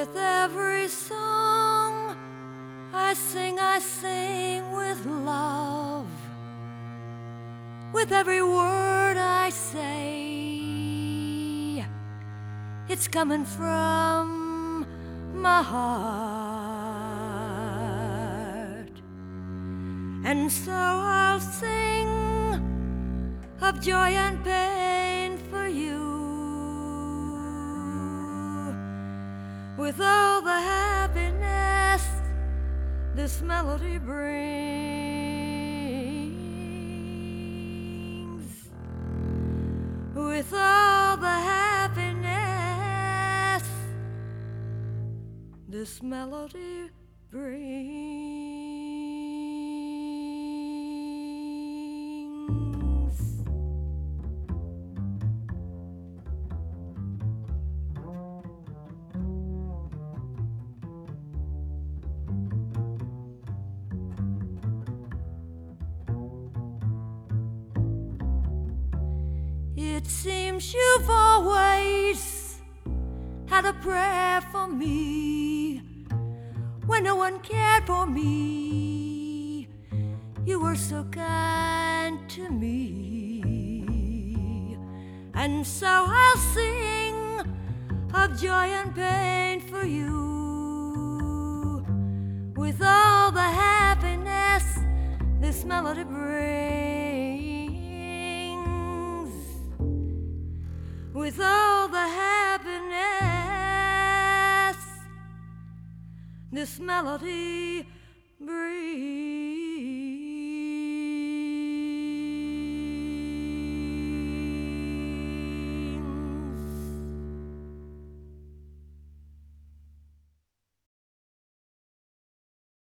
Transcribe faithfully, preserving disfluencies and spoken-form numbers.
With every song I sing, I sing with love. With every word I say, it's coming from my heart. And so I'll sing of joy and pain for you, with all the happiness this melody brings, with all the happiness this melody brings. It seems you've always had a prayer for me when no one cared for me. You were so kind to me, and so I'll sing of joy and pain for you, with all the happiness this melody brings, with all the happiness this melody